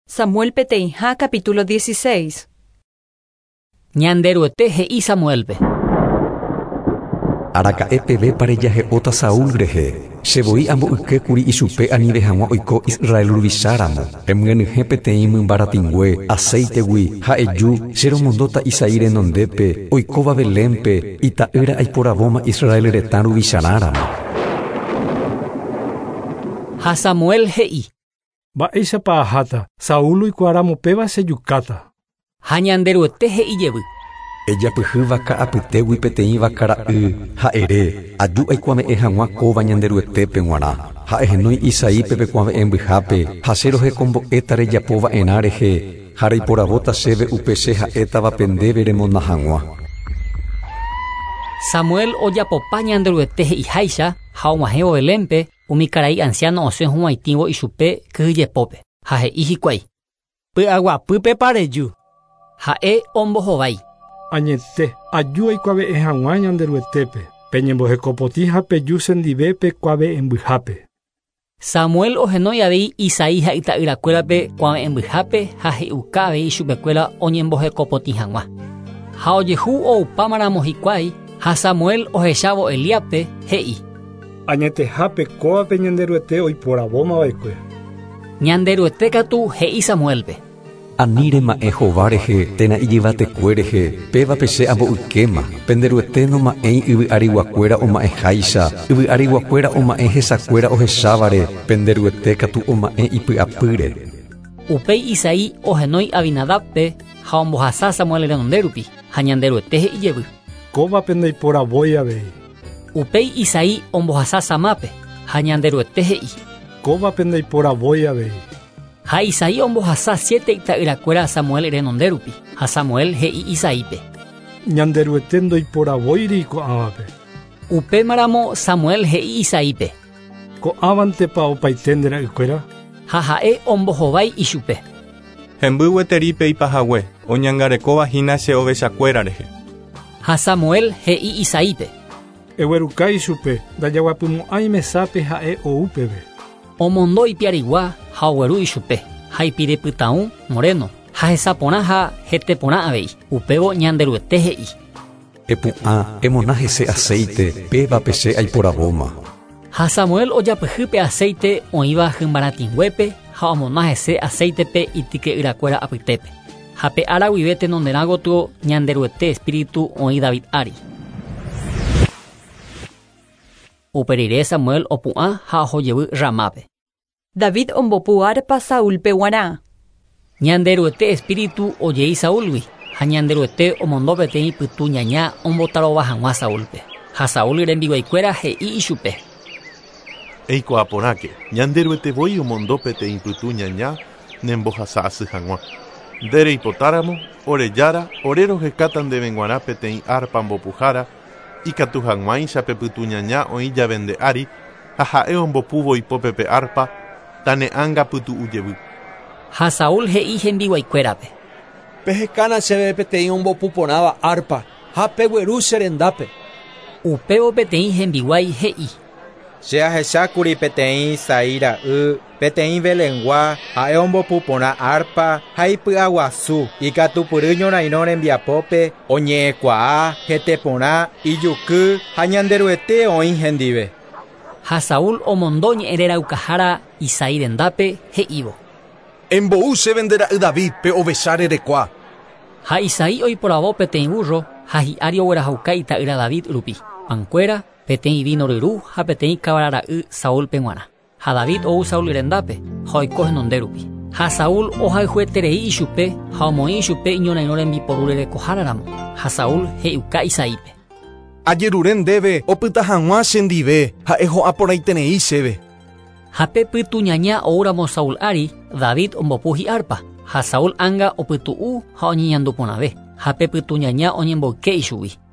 Samuel Peteĩha capítulo 16. Ñanderuete he'i Samuelpe. Araka'epe parejahe ota Saúl rehe. Chevoi ambo'ykékuri ichupe anive hag̃ua oiko Israel ruvicharamo. Emyanyhẽ peteĩ mymbaratingue, aceitegui ha eju cheromondóta Isaí renondépe, oikóva Belénpe, ita'ýra aiporavóma Israel retã ruvicharáramo. Ha Samuel he'i. Mba'éichapa aháta, Saúl oikuaaramopéva chejukáta. Ha ñanderuete he'ijevy. Ejapyhy vaka apytégui peteĩ vakara'y ha ere aju aikuaame'ẽ hag̃ua kóva ñanderuetépe g̃uarã ha ehenói Isaí pepekuaame'ẽ mbyhápe ha cherohekombo'éta rejapóva'erã rehe ha reiporavóta chéve upe che ha'étava pendéve remona hag̃ua. Samuel ojapopa ñanderuete he'iháicha ha og̃uahẽvo Belénpe umi karai anciano osẽ huguaitĩvo ichupe kyhyjepópe ha he'i hikuái. Py'aguapýpe pareju. Ha'e ombohovái. Añete, aju aikuaave'ẽ hag̃ua ñanderuetépe, peñembohekopotĩ ha peju chendivépe kuaave'ẽ mbyhápe. Samuel ohenói avei Isaí ha ita'yrakuérape kuaave'ẽ mbyhápe ha he'uka avei chupekuéra oñembohekopotĩ hag̃ua. Ha ojehu oupámaramo hikuái ha Samuel ohechávo Elíape he'i. Añetehápe kóvape ñanderuete oiporavómava'ekue. Ñanderuete katu he'i Samuelpe. Aníre ma'ẽ hová rehe térã ijevatekue rehe pévape che ambo'ykéma penderuete noma'ẽi yvy'ariguakuéra oma'ẽháicha yvy'ariguakuéra oma'ẽ hesakuéra ohechávare penderuete katu oma'ẽ ipy'apýre. Upéi Isaí ohenói Abinadabpe ha ombohasa Samuel renondérupi ha ñanderuete he'ijevy. Kóvape ndaiporavói avei. Upéi Isaí ombohasa Samápe ha ñanderuete he'i. Kóvape ndaiporavói avei. Ha Isaí ombohasa 7 ita'yrakuéra Samuel renondérupi ha Samuel he'i Isaípe. Ñanderuete ndoiporavóiri ko'ãvape. Upémaramo Samuel he'i Isaípe. Ko'ãvantepa opaite ndera'ykuéra. Ha ha'e ombohovái ichupe. Hembygueterípe ipahague oñangarekóvahína che ovechakuéra rehe. Ha Samuel he'i Isaípe. Egueruka ichupe ndajaguapymo'ãi mesápe ha'e oúpeve. Omondo ipiarigua ha ogueru ichupe ha ipirepytãu moreno ha hesaporã ha heteporã avei upévo ñanderuete he'i. Epu'ã emona hese aceite pévape che aiporavóma. Ha Samuel ojapyhýpe aceite oĩva hymbaratĩnguépe ha omona hese aceitepe itike'yrakuéra apytépe. Ha pe ára guive tenonderã gotyo ñanderuete espíritu oĩ David ári. Uperire Samuel opu'ã ha ohojevy Ramápe. David ombopu arpa Saúlpe g̃uarã. Ñanderuete espíritu ojei Saúlgui ha ñanderuete omondo peteĩ pytu ñaña ombotarova hag̃ua Saúlpe. Ha Saúl rembiguaikuéra he'i ichupe. Eikuaaporãke ñanderuetevoi omondo peteĩ pytu ñaña nembohasa asy hag̃ua. Ndereipotáramo orejára orerohekáta ndeve g̃uarã peteĩ arpa mbopuhára ikatu hag̃uáicha pe pytu ñaña oĩ jave nde ári ha ha'e ombopu voipópe arpa tane'ãnga pytu'ujevy. Ha Saúl he'i hembiguaikuérape. Pehekána chéve peteĩ ombopu porãva arpa ha pegueru che rendápe. Upévo peteĩ hembiguái he'i. Che ahechákuri peteĩ Isaí ra'y peteĩ Belengua ha'e ombopu porã arpa ha ipy'aguasu ikatupyry ñorairõ rembiapópe oñe'ẽkuaa heteporã ijuky ha ñanderuete oĩ hendive. Ha Saúl omondo ñe'ẽreraukahára Isaí rendápe he'ívo. Embo'u chéve ndera'y David pe ovecháre rekuaa. Ha Isaí oiporavo peteĩ burro ha hi'ári oguerahauka ita'yra David rupi pankuéra peteĩ vino ryru ha peteĩ kavarara'y Saúlpe g̃uarã. Ha David ou Saúl rendápe ha oiko henondérupi. Ha Saúl ohayhueterei ichupe ha omoĩ ichupe iñorairõ rembiporu rerekoháraramo. Ha Saúl he'uka Isaípe. Ajerure ndéve opyta hag̃ua chendive ha eho'aporãiterei chéve. Ha pe pytu ñaña ouramo Saúl ári David ombopu hi'árpa ha Saúl anga opytu'u ha oñeñandu porãve ha pe pytu ñaña oñemboyke ichugui.